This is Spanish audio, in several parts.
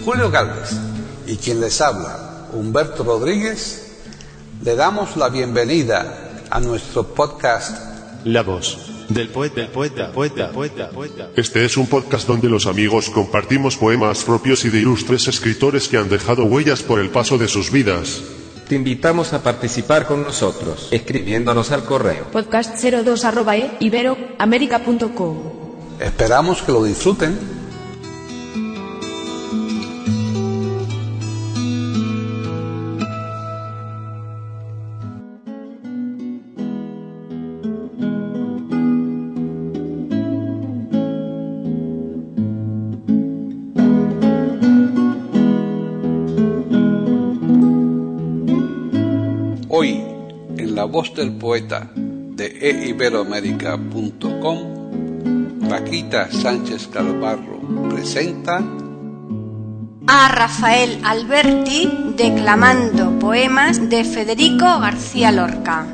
Julio Galvez y quien les habla, Humberto Rodríguez, le damos la bienvenida a nuestro podcast La voz del poeta. Este es un podcast donde los amigos compartimos poemas propios y de ilustres escritores que han dejado huellas por el paso de sus vidas. Te invitamos a participar con nosotros, escribiéndonos al correo podcast02@iberoamerica.com. Esperamos que lo disfruten. Hoy, en La Voz del Poeta de eiberoamerica.com, Paquita Sánchez Galvarro presenta a Rafael Alberti declamando poemas de Federico García Lorca.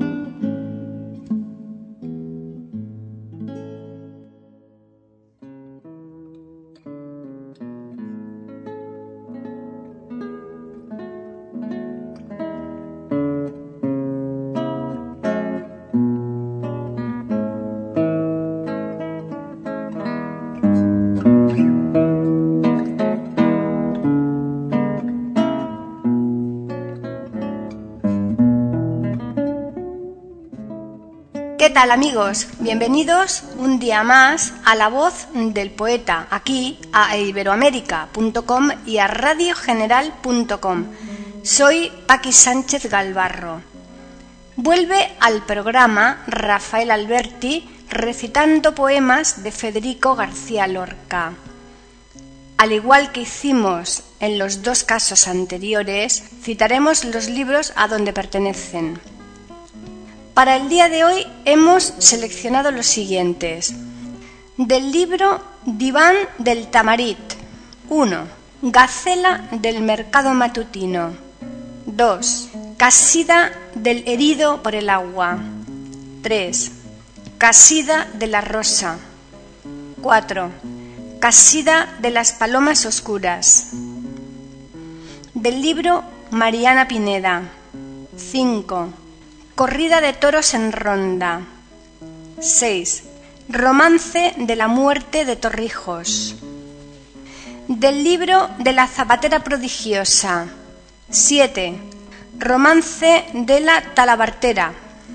¿Qué tal, amigos? Bienvenidos un día más a La Voz del Poeta, aquí a iberoamerica.com y a radiogeneral.com. Soy Paqui Sánchez Galvarro. Vuelve al programa Rafael Alberti recitando poemas de Federico García Lorca. Al igual que hicimos en los dos casos anteriores, citaremos los libros a donde pertenecen. Para el día de hoy hemos seleccionado los siguientes. Del libro Diván del Tamarit. 1. Gacela del Mercado Matutino. 2. Casida del herido por el agua. 3. Casida de la rosa. 4. Casida de las palomas oscuras. Del libro Mariana Pineda. 5. Corrida de toros en ronda. 6. Romance de la muerte de Torrijos. Del libro de la zapatera prodigiosa. 7. Romance de la talabartera.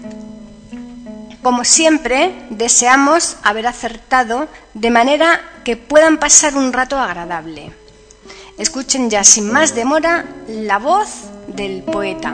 Como siempre, deseamos haber acertado de manera que puedan pasar un rato agradable. Escuchen ya sin más demora la voz del poeta.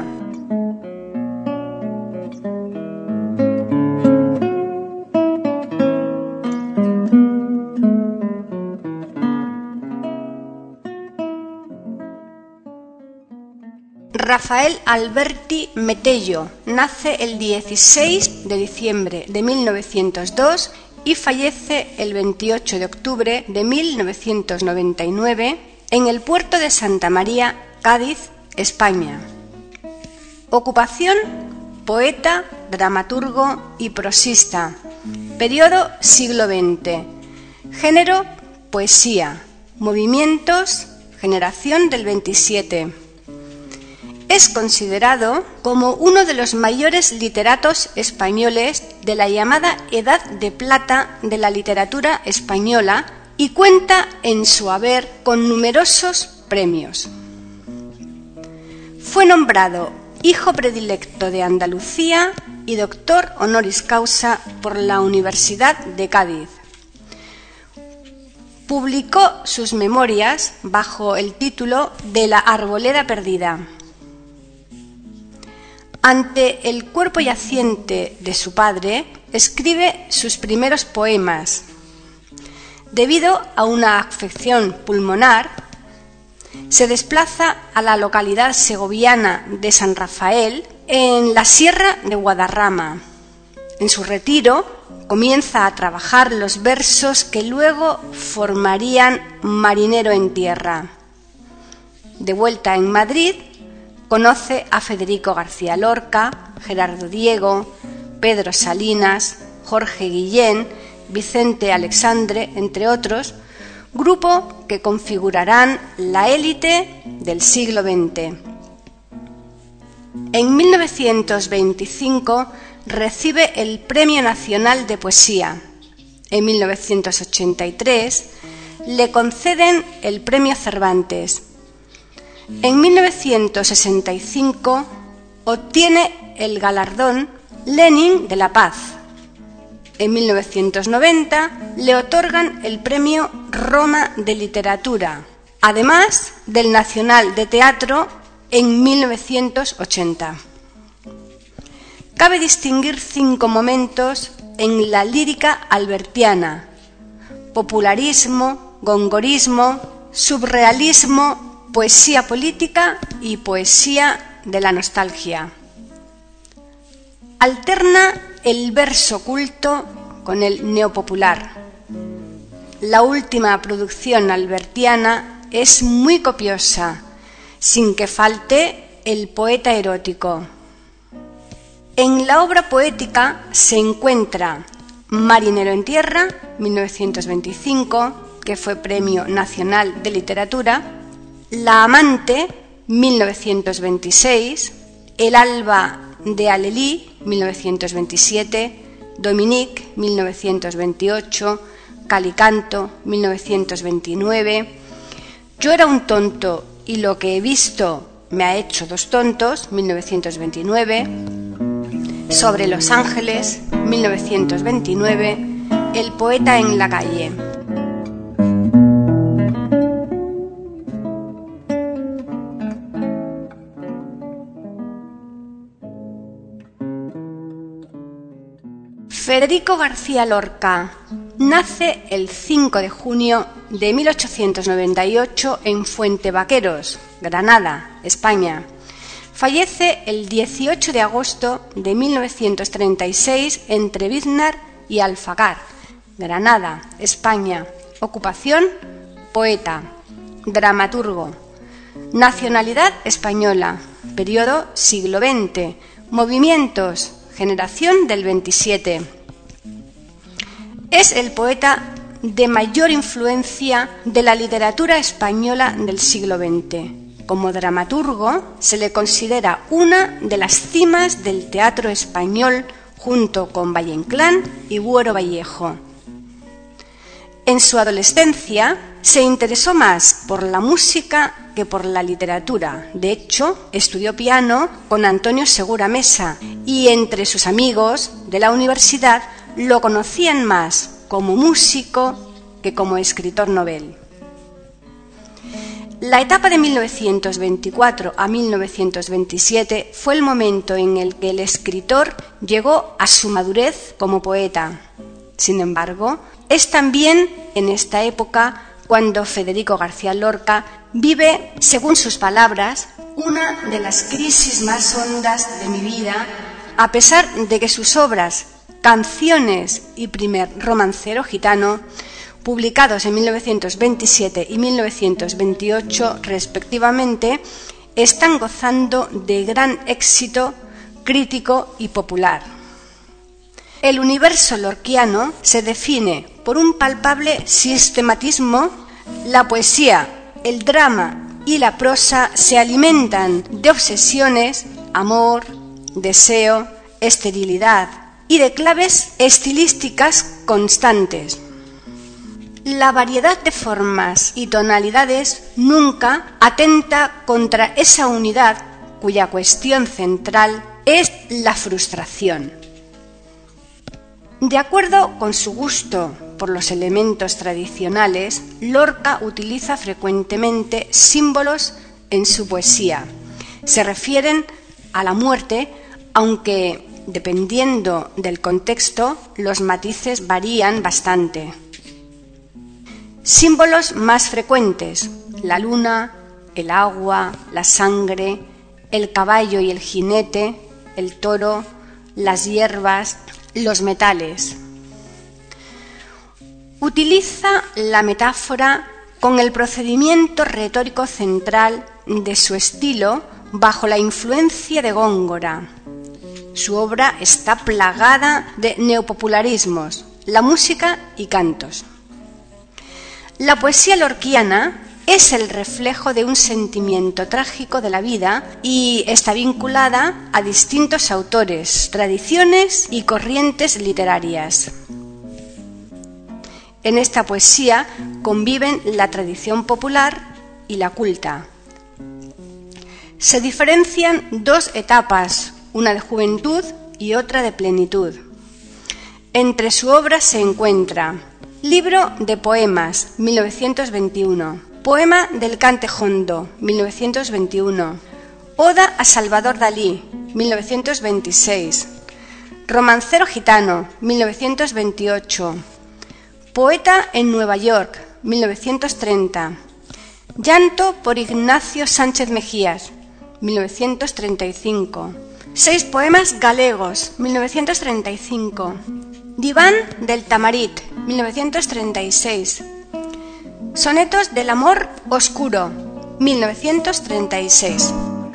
Rafael Alberti Metello nace el 16 de diciembre de 1902 y fallece el 28 de octubre de 1999 en el puerto de Santa María, Cádiz, España. Ocupación: poeta, dramaturgo y prosista. Periodo: siglo XX. Género: poesía. Movimientos: generación del 27. Es considerado como uno de los mayores literatos españoles de la llamada Edad de Plata de la literatura española y cuenta en su haber con numerosos premios. Fue nombrado hijo predilecto de Andalucía y doctor honoris causa por la Universidad de Cádiz. Publicó sus memorias bajo el título de La Arboleda Perdida. Ante el cuerpo yaciente de su padre, escribe sus primeros poemas. Debido a una afección pulmonar, se desplaza a la localidad segoviana de San Rafael, en la Sierra de Guadarrama. En su retiro, comienza a trabajar los versos que luego formarían Marinero en Tierra. De vuelta en Madrid, conoce a Federico García Lorca, Gerardo Diego, Pedro Salinas, Jorge Guillén, Vicente Alexandre, entre otros, grupo que configurarán la élite del siglo XX. En 1925 recibe el Premio Nacional de Poesía. En 1983 le conceden el Premio Cervantes. En 1965 obtiene el galardón Lenin de la Paz. En 1990 le otorgan el Premio Roma de Literatura, además del Nacional de Teatro en 1980. Cabe distinguir 5 momentos en la lírica albertiana: popularismo, gongorismo, surrealismo, poesía política y poesía de la nostalgia. Alterna el verso culto con el neopopular. La última producción albertiana es muy copiosa, sin que falte el poeta erótico. En la obra poética se encuentra Marinero en tierra, 1925, que fue Premio Nacional de Literatura; La amante, 1926, El alba de Alelí, 1927, Dominique, 1928, Calicanto, 1929, Yo era un tonto y lo que he visto me ha hecho 2 tontos, 1929, Sobre los ángeles, 1929, El poeta en la calle. Federico García Lorca nace el 5 de junio de 1898 en Fuentevaqueros, Granada, España. Fallece el 18 de agosto de 1936 en Treviznar y Alfagar, Granada, España. Ocupación: poeta, dramaturgo. Nacionalidad española. Periodo: siglo XX. Movimientos: generación del 27. Es el poeta de mayor influencia de la literatura española del siglo XX. Como dramaturgo, se le considera una de las cimas del teatro español junto con Valle Inclán y Buero Vallejo. En su adolescencia se interesó más por la música que por la literatura. De hecho, estudió piano con Antonio Segura Mesa y entre sus amigos de la universidad lo conocían más como músico que como escritor novel. La etapa de 1924 a 1927 fue el momento en el que el escritor llegó a su madurez como poeta. Sin embargo, es también en esta época cuando Federico García Lorca vive, según sus palabras, una de las crisis más hondas de mi vida, a pesar de que sus obras Canciones y Primer romancero gitano, publicados en 1927 y 1928 respectivamente, están gozando de gran éxito crítico y popular. El universo lorquiano se define por un palpable sistematismo. La poesía, el drama y la prosa se alimentan de obsesiones, amor, deseo, esterilidad y de claves estilísticas constantes. La variedad de formas y tonalidades nunca atenta contra esa unidad cuya cuestión central es la frustración. De acuerdo con su gusto por los elementos tradicionales, Lorca utiliza frecuentemente símbolos en su poesía. Se refieren a la muerte, aunque dependiendo del contexto, los matices varían bastante. Símbolos más frecuentes: la luna, el agua, la sangre, el caballo y el jinete, el toro, las hierbas, los metales. Utiliza la metáfora con el procedimiento retórico central de su estilo bajo la influencia de Góngora. Su obra está plagada de neopopularismos, la música y cantos. La poesía lorquiana es el reflejo de un sentimiento trágico de la vida y está vinculada a distintos autores, tradiciones y corrientes literarias. En esta poesía conviven la tradición popular y la culta. Se diferencian dos etapas, una de juventud y otra de plenitud. Entre su obra se encuentra Libro de poemas, 1921, Poema del Cante Jondo, 1921, Oda a Salvador Dalí, 1926, Romancero gitano, 1928, Poeta en Nueva York, 1930, Llanto por Ignacio Sánchez Mejías, 1935, 6 poemas galegos, 1935, Diván del Tamarit, 1936, Sonetos del amor oscuro, 1936.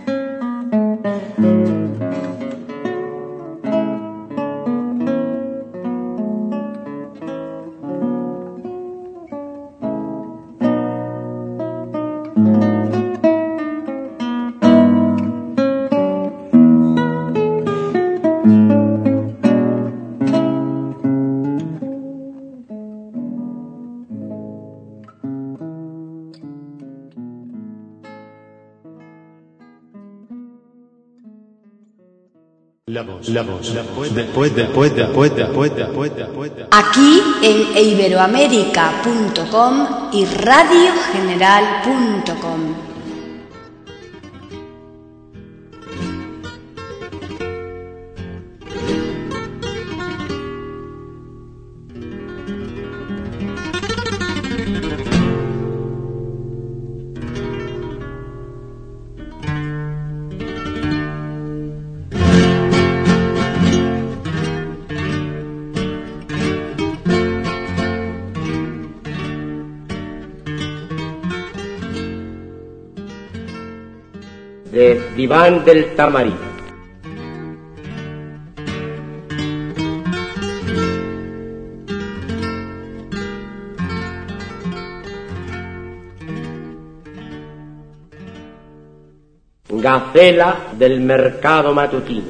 La voz, después. Aquí en iberoamerica.com y radiogeneral.com. De Diván del Tamarit. Gacela del mercado matutino.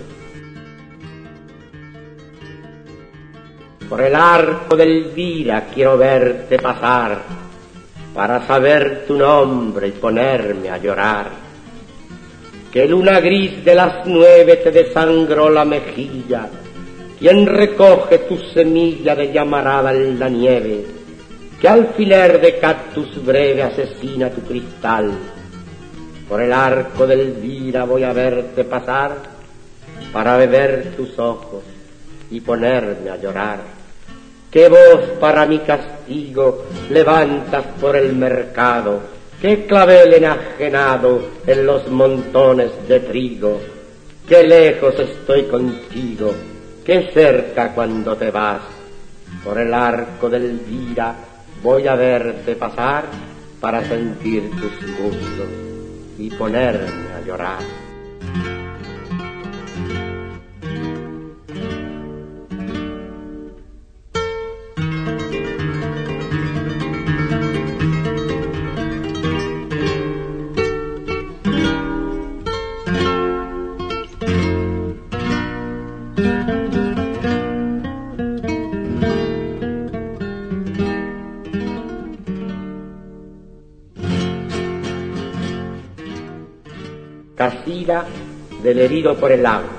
Por el arco del Vira quiero verte pasar, para saber tu nombre y ponerme a llorar. Que luna gris de las 9 te desangró la mejilla, ¿quién recoge tu semilla de llamarada en la nieve? ¿Qué alfiler de cactus breve asesina tu cristal? Por el arco del Vira voy a verte pasar, para beber tus ojos y ponerme a llorar. ¿Qué voz para mi castigo levantas por el mercado? ¿Qué clavel enajenado en los montones de trigo? Qué lejos estoy contigo, qué cerca cuando te vas. Por el arco del Vira voy a verte pasar, para sentir tus muslos y ponerme a llorar. Casida del herido por el agua.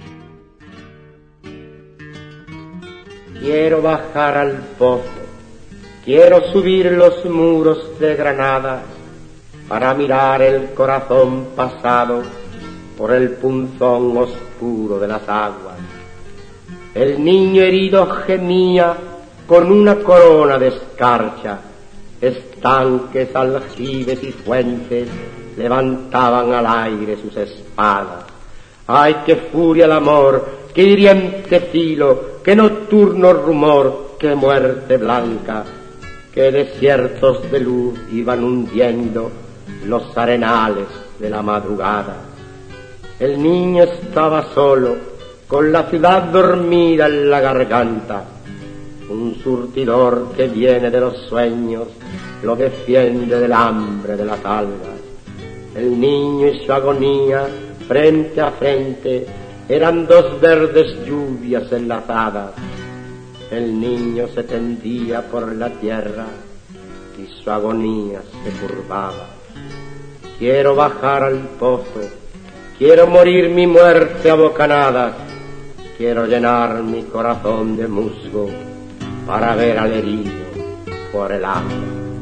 Quiero bajar al pozo, quiero subir los muros de Granada, para mirar el corazón pasado por el punzón oscuro de las aguas. El niño herido gemía con una corona de escarcha, estanques, aljibes y fuentes levantaban al aire sus espadas. ¡Ay, qué furia el amor, qué hiriente filo, qué nocturno rumor, qué muerte blanca! Qué desiertos de luz iban hundiendo los arenales de la madrugada. El niño estaba solo, con la ciudad dormida en la garganta. un surtidor que viene de los sueños, lo defiende del hambre de las algas. El niño y su agonía, frente a frente, eran dos verdes lluvias enlazadas. El niño se tendía por la tierra y su agonía se curvaba. Quiero bajar al pozo, quiero morir mi muerte a bocanadas, quiero llenar mi corazón de musgo para ver al herido por el agua.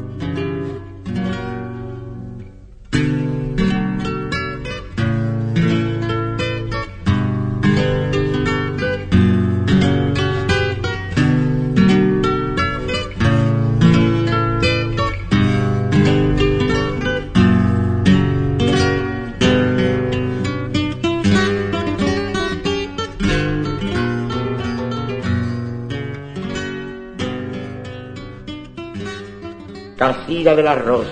Casilla de la rosa.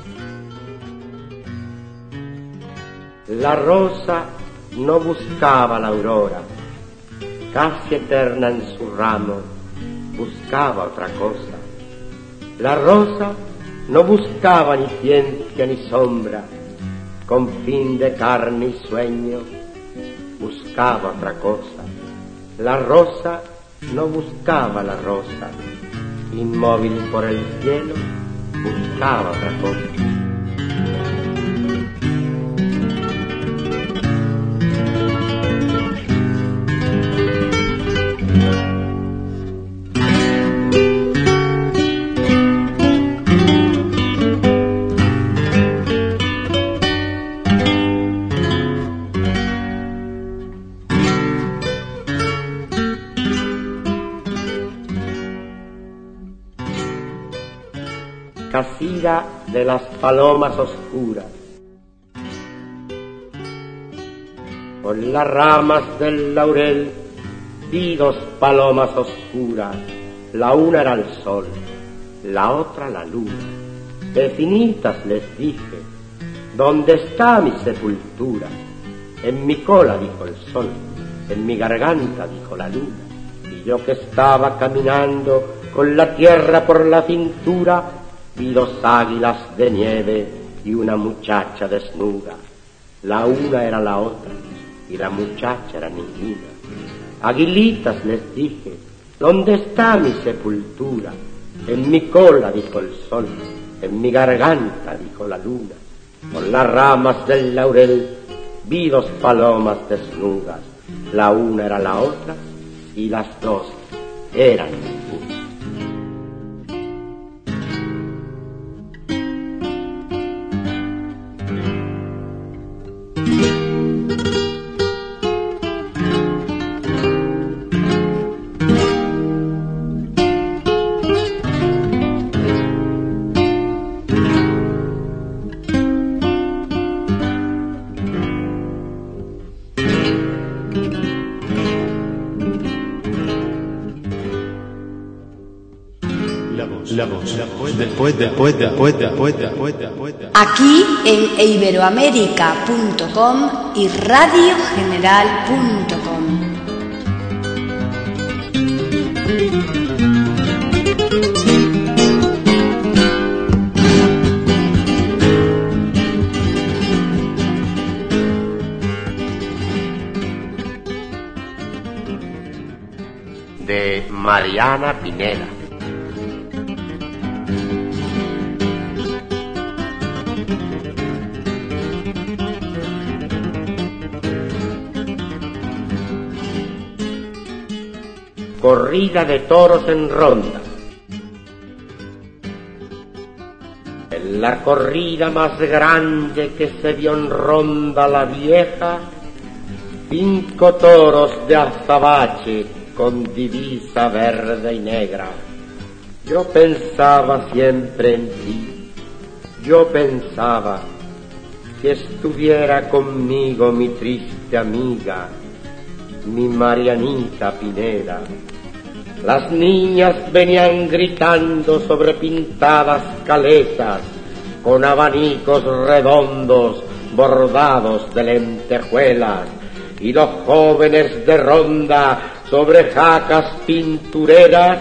La rosa no buscaba la aurora, casi eterna en su ramo, buscaba otra cosa. La rosa no buscaba ni ciencia ni sombra, con fin de carne y sueño, buscaba otra cosa. La rosa no buscaba la rosa, inmóvil por el cielo, buscaba otra cosa. Casilla de las palomas oscuras. Por las ramas del laurel vi dos palomas oscuras, la una era el sol, la otra la luna. Vecinitas, les dije, ¿dónde está mi sepultura? En mi cola, dijo el sol, en mi garganta, dijo la luna. Y yo que estaba caminando con la tierra por la cintura, vi dos águilas de nieve y una muchacha desnuda. La una era la otra y la muchacha era ninguna. Aguilitas, les dije, ¿dónde está mi sepultura? En mi cola, dijo el sol, en mi garganta, dijo la luna. Por las ramas del laurel vi dos palomas desnudas. La una era la otra y las dos eran ninguna. Aquí en iberoamerica.com y radiogeneral.com. De Mariana Pineda. Corrida de toros en ronda. En la corrida más grande que se vio en Ronda la Vieja, 5 toros de azabache con divisa verde y negra. Yo pensaba siempre en ti, yo pensaba si estuviera conmigo mi triste amiga, mi Marianita Pineda. Las niñas venían gritando sobre pintadas caletas, con abanicos redondos bordados de lentejuelas, y los jóvenes de ronda sobre jacas pintureras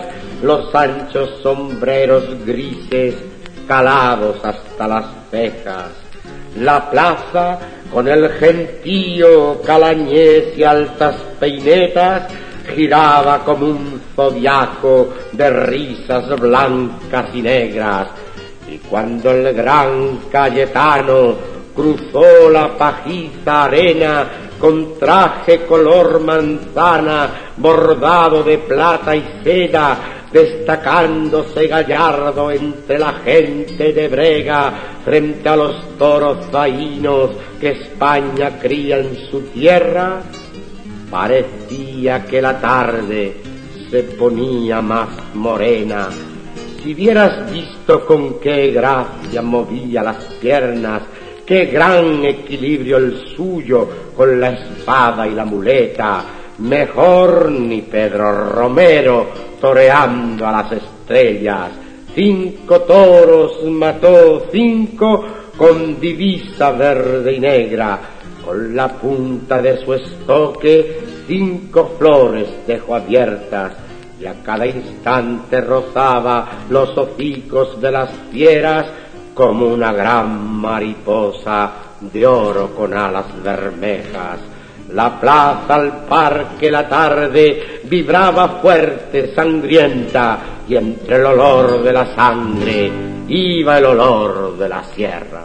los anchos sombreros grises calados hasta las cejas, la plaza con el gentío calañés y altas peinetas giraba como un zodiaco de risas blancas y negras, y cuando el gran Cayetano cruzó la pajiza arena con traje color manzana bordado de plata y seda, destacándose gallardo entre la gente de brega frente a los toros zahinos que España cría en su tierra, parecía que la tarde se ponía más morena. Si hubieras visto con qué gracia movía las piernas, qué gran equilibrio el suyo con la espada y la muleta, mejor ni Pedro Romero toreando a las estrellas. 5 toros mató, 5 con divisa verde y negra, con la punta de su estoque 5 flores dejó abiertas, y a cada instante rozaba los hocicos de las fieras como una gran mariposa de oro con alas bermejas. La plaza, el parque, la tarde vibraba fuerte, sangrienta, y entre el olor de la sangre iba el olor de la sierra.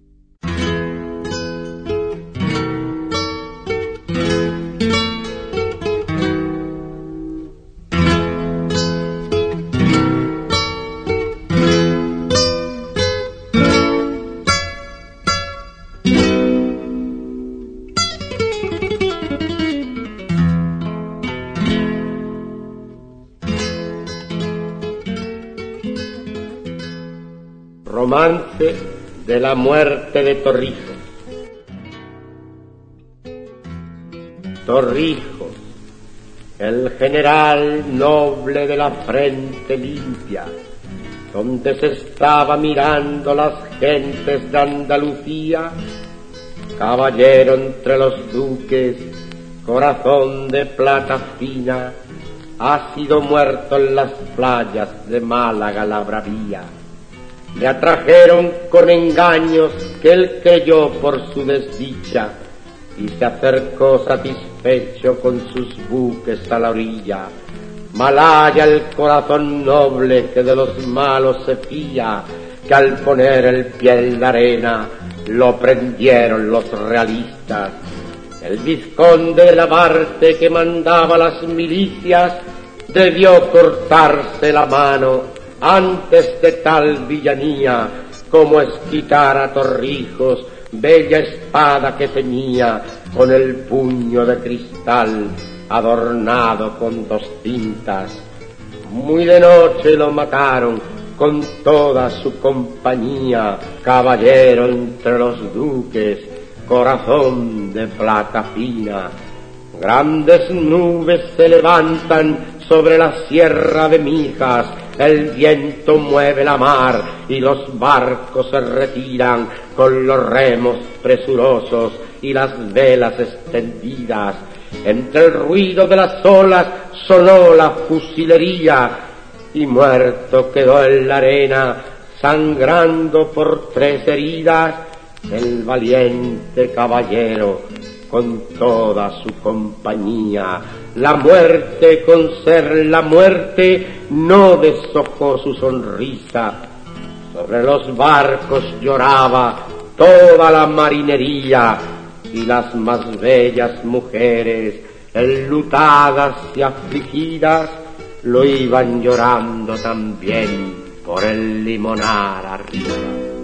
Romance de la muerte de Torrijos. Torrijos, el general noble de la frente limpia, donde se estaba mirando las gentes de Andalucía, caballero entre los duques, corazón de plata fina, ha sido muerto en las playas de Málaga la bravía. Le atrajeron con engaños que él creyó por su desdicha, y se acercó satisfecho con sus buques a la orilla. Malaya el corazón noble que de los malos se fía, que al poner el pie en la arena lo prendieron los realistas. El vizconde de la Barte que mandaba las milicias debió cortarse la mano antes de tal villanía, como es quitar a Torrijos bella espada que tenía, con el puño de cristal adornado con 2 cintas. Muy de noche lo mataron con toda su compañía, caballero entre los duques, corazón de plata fina. Grandes nubes se levantan sobre la sierra de Mijas, el viento mueve la mar y los barcos se retiran con los remos presurosos y las velas extendidas. Entre el ruido de las olas sonó la fusilería y muerto quedó en la arena, sangrando por 3 heridas, el valiente caballero con toda su compañía. La muerte, con ser la muerte, no deshojó su sonrisa. Sobre los barcos lloraba toda la marinería, y las más bellas mujeres, enlutadas y afligidas, lo iban llorando también por el limonar arriba.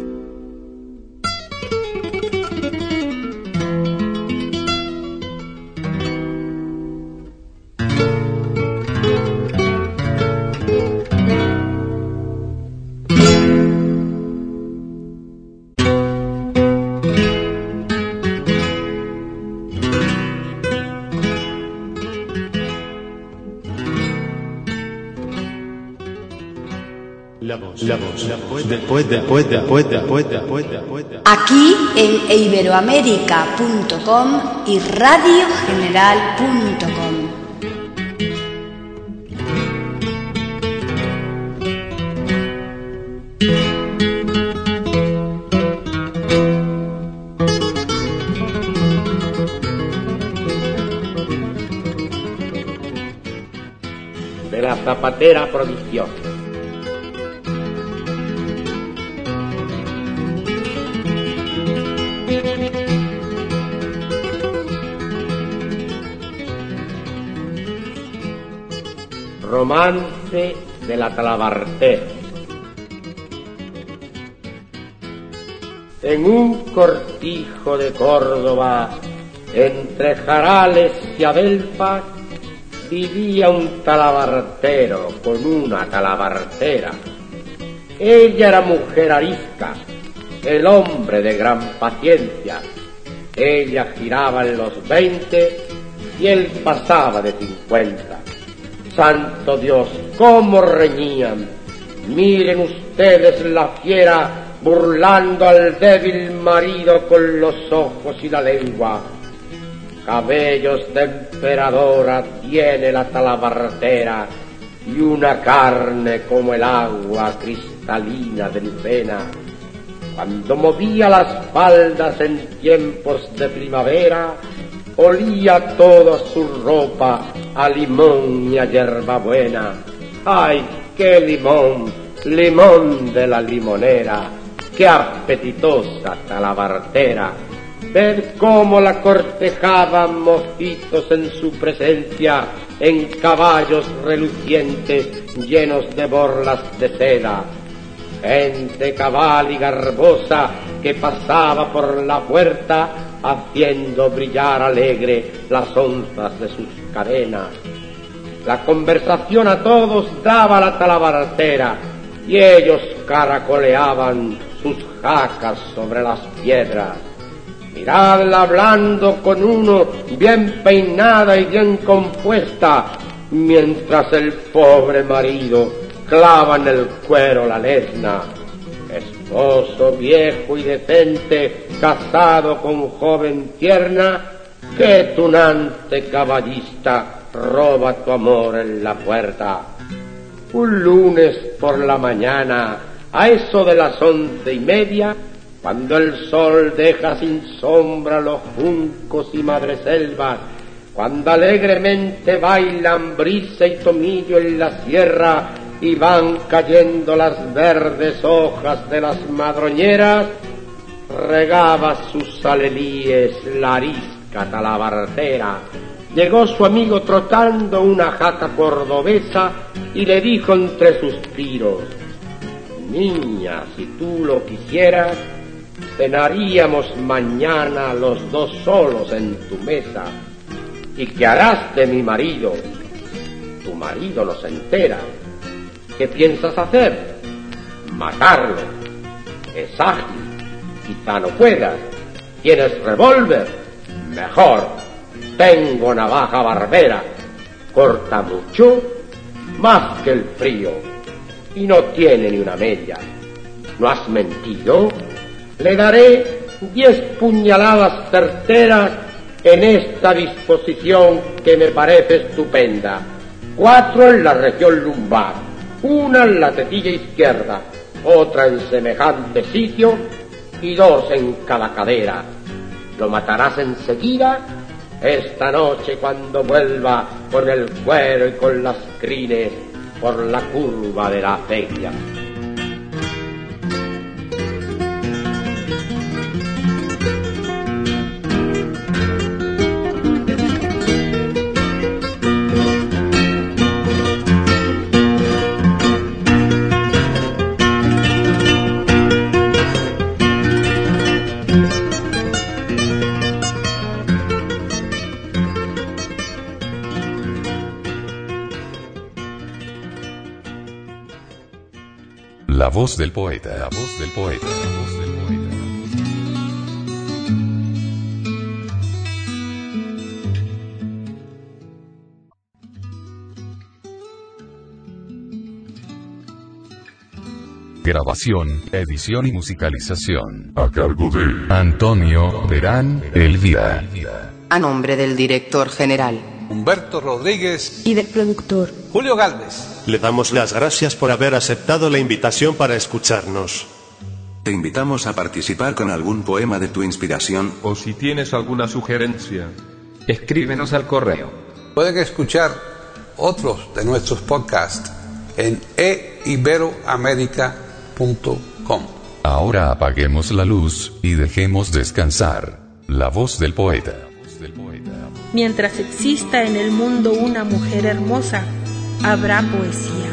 Aquí en iberoamerica.com y radiogeneral.com. de la zapatera prodigiosa. Romance de la talabartera. En un cortijo de Córdoba, entre jarales y adelfas, vivía un talabartero con una talabartera. Ella era mujer arisca, el hombre de gran paciencia. Ella giraba en los 20 y él pasaba de 50. Santo Dios, cómo reñían. Miren ustedes la fiera burlando al débil marido con los ojos y la lengua. Cabellos de emperadora tiene la talabartera y una carne como el agua cristalina de Lucena. Cuando movía las faldas en tiempos de primavera, olía toda su ropa a limón y a hierbabuena. ¡Ay, qué limón! Limón de la limonera, qué apetitosa talabartera. Ved cómo la cortejaban mojitos en su presencia, en caballos relucientes llenos de borlas de seda. Gente cabal y garbosa que pasaba por la puerta haciendo brillar alegre las onzas de sus cadenas. La conversación a todos daba la talabartera y ellos caracoleaban sus jacas sobre las piedras. Miradla hablando con uno, bien peinada y bien compuesta, mientras el pobre marido clava en el cuero la lesna. Esposo viejo y decente, casado con joven tierna, que tunante caballista roba tu amor en la puerta. Un lunes por la mañana, a eso de las 11:30, cuando el sol deja sin sombra los juncos y madreselvas, cuando alegremente bailan brisa y tomillo en la sierra y van cayendo las verdes hojas de las madroñeras, regaba sus alelíes la arisca talabartera. Llegó su amigo trotando una jaca cordobesa y le dijo entre suspiros: niña, si tú lo quisieras, cenaríamos mañana los dos solos en tu mesa. ¿Y qué harás de mi marido? Tu marido no se entera. ¿Qué piensas hacer? Matarlo. Es ágil, quizá no puedas. ¿Tienes revólver? Mejor. Tengo navaja barbera. Corta mucho, más que el frío, y no tiene ni una media. ¿No has mentido? Le daré 10 puñaladas certeras en esta disposición que me parece estupenda. 4 en la región lumbar, una en la tetilla izquierda, otra en semejante sitio y 2 en cada cadera. ¿Lo matarás enseguida? Esta noche, cuando vuelva con el cuero y con las crines por la curva de la acequia. La voz del poeta, la voz del poeta, la voz del poeta. Grabación, edición y musicalización. A cargo de Antonio Verán Elvira. A nombre del director general Humberto Rodríguez y del productor Julio Galvez. Le damos las gracias por haber aceptado la invitación para escucharnos. Te invitamos a participar con algún poema de tu inspiración. O si tienes alguna sugerencia, escríbenos al correo. Pueden escuchar otros de nuestros podcasts en eiberoamerica.com. Ahora apaguemos la luz y dejemos descansar la voz del poeta. Mientras exista en el mundo una mujer hermosa, habrá poesía.